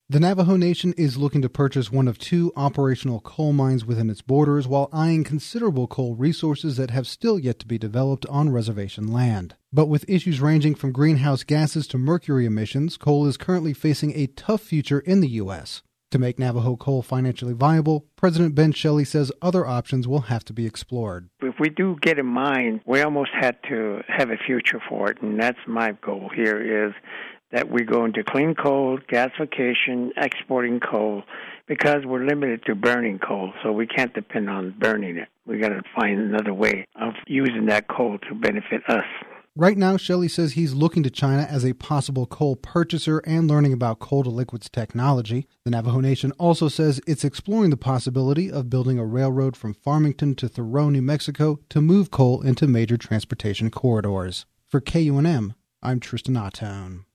The Navajo Nation is looking to purchase one of two operational coal mines within its borders while eyeing considerable coal resources that have still yet to be developed on reservation land. But with issues ranging from greenhouse gases to mercury emissions, coal is currently facing a tough future in the U.S. To make Navajo coal financially viable, President Ben Shelley says other options will have to be explored. If we do get a mine, we almost had to have a future for it, and that's my goal here is that we go into clean coal, gasification, exporting coal, because we're limited to burning coal, so we can't depend on burning it. We got to find another way of using that coal to benefit us. Right now, Shelley says he's looking to China as a possible coal purchaser and learning about coal-to-liquids technology. The Navajo Nation also says it's exploring the possibility of building a railroad from Farmington to Thoreau, New Mexico, to move coal into major transportation corridors. For KUNM, I'm Tristan Ottone.